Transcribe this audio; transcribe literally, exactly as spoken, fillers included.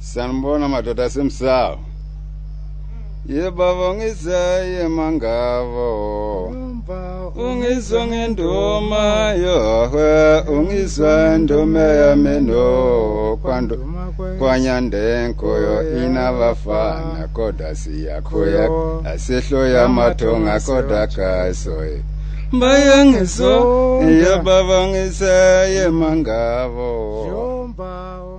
Sanibona madoda semsawo. Ye baba ngizaye mangavo. Ungizwa ngendoma yohwe ungizwa ndome yameno kwando kwanyandenko yo inabafana kodwa siyakhoya asehlo yamathonga kodwa kasoye. Bayangizo ye baba ngizaye mangavo.